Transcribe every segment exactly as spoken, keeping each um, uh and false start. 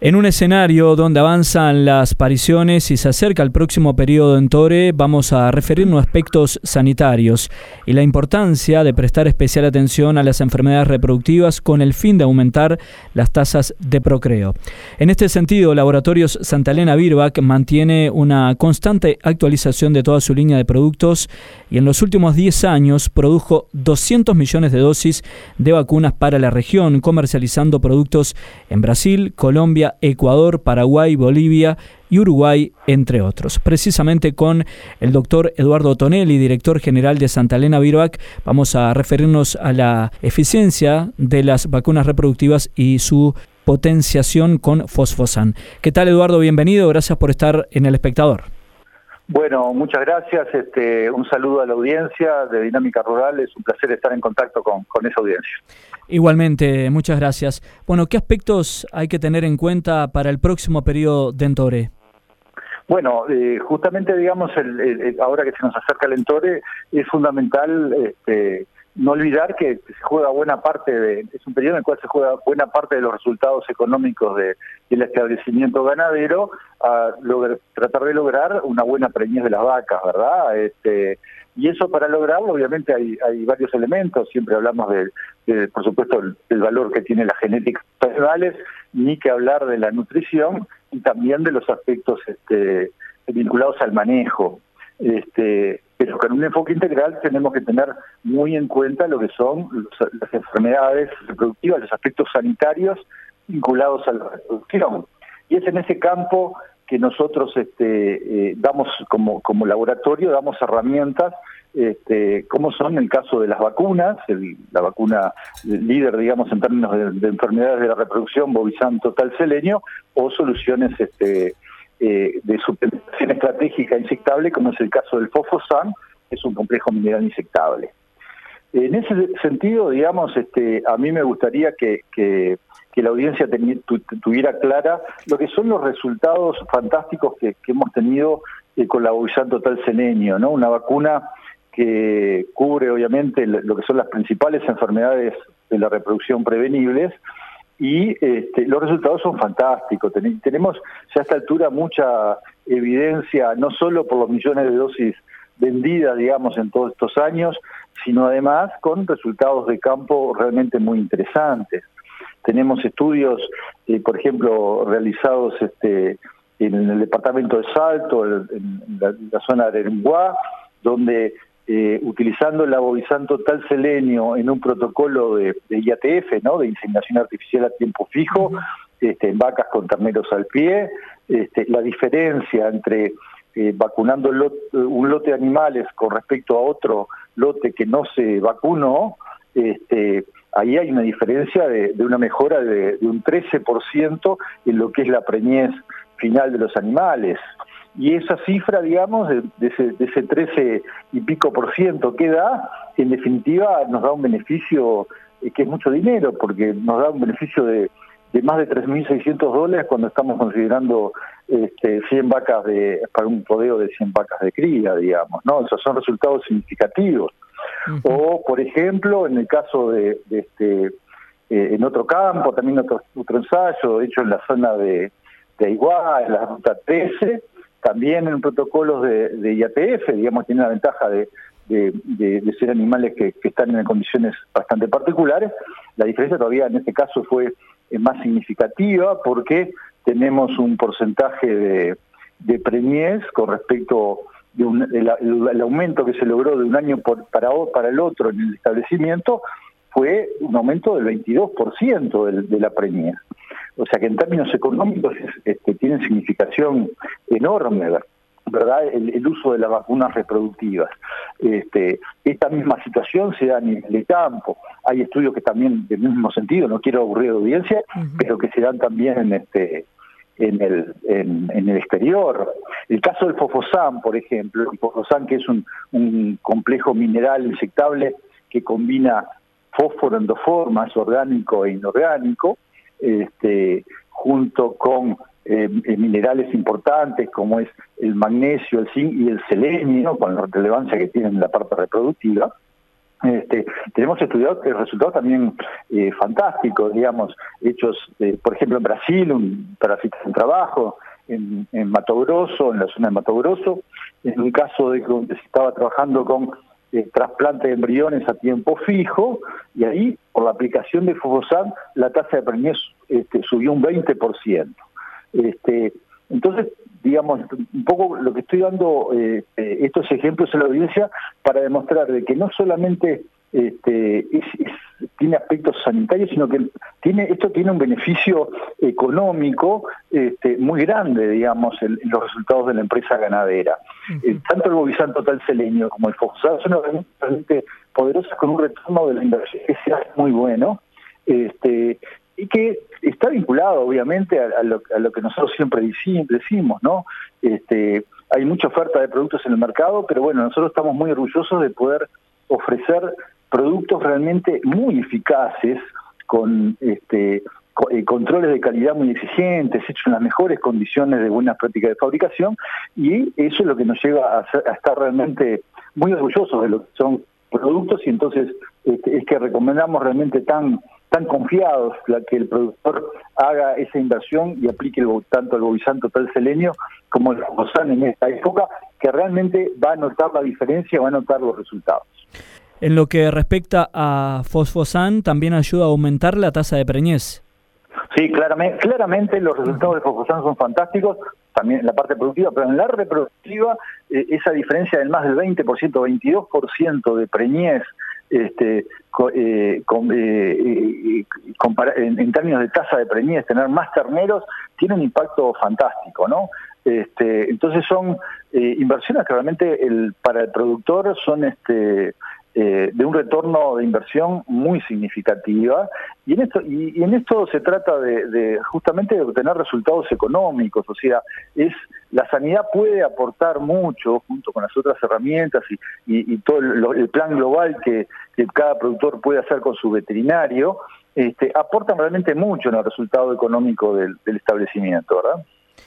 En un escenario donde avanzan las pariciones y se acerca el próximo periodo en Tore, vamos a referirnos a aspectos sanitarios y la importancia de prestar especial atención a las enfermedades reproductivas con el fin de aumentar las tasas de procreo. En este sentido, Laboratorios Santa Elena Birbac mantiene una constante actualización de toda su línea de productos y en los últimos diez años produjo doscientos millones de dosis de vacunas para la región, comercializando productos en Brasil, Colombia, Ecuador, Paraguay, Bolivia y Uruguay, entre otros. Precisamente con el doctor Eduardo Tonelli, director general de Santa Elena Birbac, vamos a referirnos a la eficiencia de las vacunas reproductivas y su potenciación con Fosfosan. ¿Qué tal, Eduardo? Bienvenido, gracias por estar en El Espectador. Bueno, muchas gracias. Este, un saludo a la audiencia de Dinámica Rural. Es un placer estar en contacto con, con esa audiencia. Igualmente, muchas gracias. Bueno, ¿qué aspectos hay que tener en cuenta para el próximo periodo de Entore? Bueno, eh, justamente, digamos, el, el, ahora que se nos acerca el Entore, es fundamental este, no olvidar que se juega buena parte de, es un periodo en el cual se juega buena parte de los resultados económicos de, del establecimiento ganadero, a lograr, tratar de lograr una buena preñez de las vacas, ¿verdad? Este, y eso, para lograrlo, obviamente hay, hay varios elementos. Siempre hablamos de, de por supuesto, el, el valor que tiene la genética de los animales, ni que hablar de la nutrición y también de los aspectos este, vinculados al manejo. Este, pero con un enfoque integral tenemos que tener muy en cuenta lo que son los, las enfermedades reproductivas, los aspectos sanitarios vinculados a la reproducción. Y es en ese campo que nosotros este, eh, damos como, como laboratorio, damos herramientas, este, como son el caso de las vacunas, el, la vacuna líder, digamos, en términos de, de enfermedades de la reproducción, Bovizan Total Selenio, o soluciones este, eh, de suplementación estratégica inyectable, como es el caso del Fosfosan, que es un complejo mineral inyectable. En ese sentido, digamos, este, a mí me gustaría que, que, que la audiencia teni, tu, tuviera clara lo que son los resultados fantásticos que, que hemos tenido eh, con la Bovizan Total Selenio, ¿no? Una vacuna que cubre, obviamente, lo que son las principales enfermedades de la reproducción prevenibles, y este, los resultados son fantásticos. Ten, tenemos ya a esta altura mucha evidencia, no solo por los millones de dosis vendidas, digamos, en todos estos años, sino además con resultados de campo realmente muy interesantes. Tenemos estudios, eh, por ejemplo, realizados este, en el departamento de Salto, en, en, la, en la zona de Arenguá, donde eh, utilizando la Bovizan Total Selenio en un protocolo de, de I A T F, ¿no?, de inseminación artificial a tiempo fijo, este, en vacas con terneros al pie, este, la diferencia entre Eh, vacunando lot, un lote de animales con respecto a otro lote que no se vacunó, este, ahí hay una diferencia de, de una mejora de, de un trece por ciento en lo que es la preñez final de los animales. Y esa cifra, digamos, de, de, ese, de ese trece y pico por ciento que da, en definitiva nos da un beneficio eh, que es mucho dinero, porque nos da un beneficio de de más de tres mil seiscientos dólares cuando estamos considerando este, cien vacas de, para un rodeo de cien vacas de cría, digamos, ¿no? Esos son resultados significativos. Uh-huh. O, por ejemplo, en el caso de, de este, eh, en otro campo, también otro, otro ensayo hecho en la zona de, de Aiguá, en la ruta trece, también en protocolos de, de I A T F, digamos, tiene la ventaja de, de, de, de ser animales que, que están en condiciones bastante particulares. La diferencia todavía en este caso fue es más significativa porque tenemos un porcentaje de, de preñez con respecto de un, el, el, el aumento que se logró de un año por, para, para el otro en el establecimiento fue un aumento del veintidós por ciento de, de la preñez. O sea que en términos económicos este, tiene significación enorme, ¿verdad? El, el uso de las vacunas reproductivas. Este, esta misma situación se da a nivel de campo. Hay estudios que también, del mismo sentido, no quiero aburrir a la audiencia, uh-huh, pero que se dan también en este en el en, en el exterior. El caso del Fosfosan, por ejemplo, el Fosfosan, que es un, un complejo mineral inyectable que combina fósforo en dos formas, orgánico e inorgánico, este, junto con Eh, minerales importantes como es el magnesio, el zinc y el selenio, con la relevancia que tienen en la parte reproductiva. Este, tenemos estudiado resultados también eh, fantásticos, digamos, hechos, eh, por ejemplo, en Brasil, un parásito en trabajo, en, en Mato Grosso, en la zona de Mato Grosso, en un caso de donde se estaba trabajando con eh, trasplante de embriones a tiempo fijo, y ahí, por la aplicación de fosfosan, la tasa de preñez este, subió un veinte por ciento. Este, entonces, digamos, un poco lo que estoy dando eh, eh, estos ejemplos a la audiencia para demostrar de que no solamente este, es, es, tiene aspectos sanitarios, sino que tiene esto tiene un beneficio económico este, muy grande, digamos, en, en los resultados de la empresa ganadera. Uh-huh. Eh, tanto el Bovizan total selenio como el fosfosan son herramientas realmente poderosas con un retorno de la inversión que sea muy bueno, este, y que está vinculado obviamente a, a, lo, a lo que nosotros siempre decimos, ¿no? Este, hay mucha oferta de productos en el mercado, pero bueno, nosotros estamos muy orgullosos de poder ofrecer productos realmente muy eficaces, con este, co eh, controles de calidad muy exigentes, hechos en las mejores condiciones de buenas prácticas de fabricación, y eso es lo que nos lleva a, ser, a estar realmente muy orgullosos de lo que son productos, y entonces este, es que recomendamos realmente tan tan confiados la que el productor haga esa inversión y aplique el, tanto el Bovizan total selenio como el fosfosan en esta época, que realmente va a notar la diferencia, va a notar los resultados. En lo que respecta a fosfosan, también ayuda a aumentar la tasa de preñez. Sí, claramente, claramente los resultados de fosfosan son fantásticos, también en la parte productiva, pero en la reproductiva eh, esa diferencia del más del veinte por ciento, veintidós por ciento de preñez, Este, eh, con, eh, eh, en, en términos de tasa de preñez, tener más terneros, tiene un impacto fantástico, ¿no? Este, entonces son eh, inversiones que realmente el, para el productor son este, eh, de un retorno de inversión muy significativa, y en esto, y, y en esto se trata de, de justamente de obtener resultados económicos, o sea, es la sanidad puede aportar mucho junto con las otras herramientas y, y, y todo el, el plan global que, que cada productor puede hacer con su veterinario, este, aportan realmente mucho en el resultado económico del, del establecimiento, ¿verdad?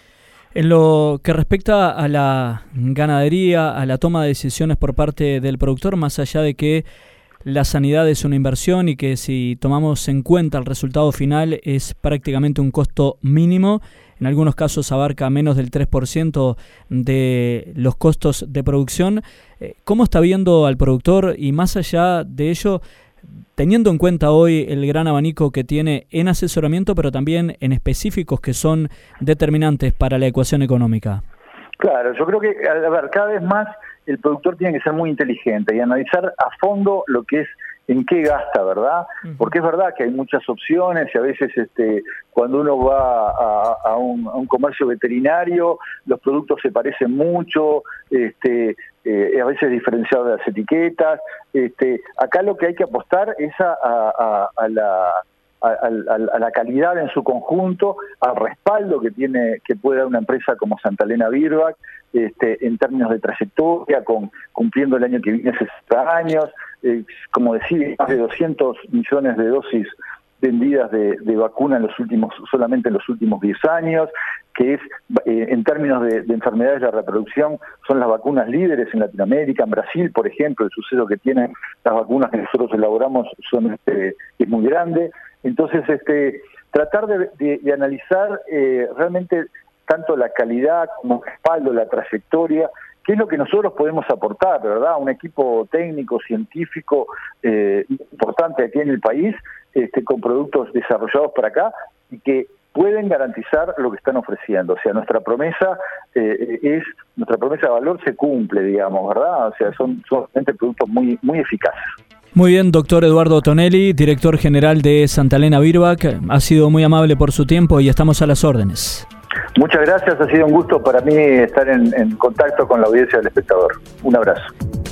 En lo que respecta a la ganadería, a la toma de decisiones por parte del productor, más allá de que la sanidad es una inversión y que si tomamos en cuenta el resultado final es prácticamente un costo mínimo, en algunos casos abarca menos del tres por ciento de los costos de producción. ¿Cómo está viendo al productor? Y más allá de ello, teniendo en cuenta hoy el gran abanico que tiene en asesoramiento, pero también en específicos que son determinantes para la ecuación económica. Claro, yo creo que, a ver, cada vez más el productor tiene que ser muy inteligente y analizar a fondo lo que es, en qué gasta, ¿verdad? Porque es verdad que hay muchas opciones y a veces este, cuando uno va a, a, un, a un comercio veterinario, los productos se parecen mucho, este, eh, a veces diferenciados de las etiquetas. Este, acá lo que hay que apostar es a, a, a la... A, a, a la calidad en su conjunto, al respaldo que tiene que puede dar una empresa como Santalena Birbac, este, en términos de trayectoria, con cumpliendo el año que viene sesenta años, eh, como decía, más de doscientos millones de dosis vendidas de, de vacuna en los últimos solamente en los últimos diez años, que es eh, en términos de, de enfermedades de la reproducción son las vacunas líderes en Latinoamérica. En Brasil, por ejemplo, el suceso que tienen las vacunas que nosotros elaboramos son este, es muy grande. Entonces, este, tratar de, de, de analizar eh, realmente tanto la calidad como el respaldo, la trayectoria, qué es lo que nosotros podemos aportar, ¿verdad? Un equipo técnico, científico eh, importante aquí en el país, este, con productos desarrollados para acá y que pueden garantizar lo que están ofreciendo. O sea, nuestra promesa eh, es, nuestra promesa de valor se cumple, digamos, ¿verdad? O sea, son, son realmente productos muy, muy eficaces. Muy bien, doctor Eduardo Tonelli, director general de Santalena Birbac. Ha sido muy amable por su tiempo y estamos a las órdenes. Muchas gracias, ha sido un gusto para mí estar en, en contacto con la audiencia del espectador. Un abrazo.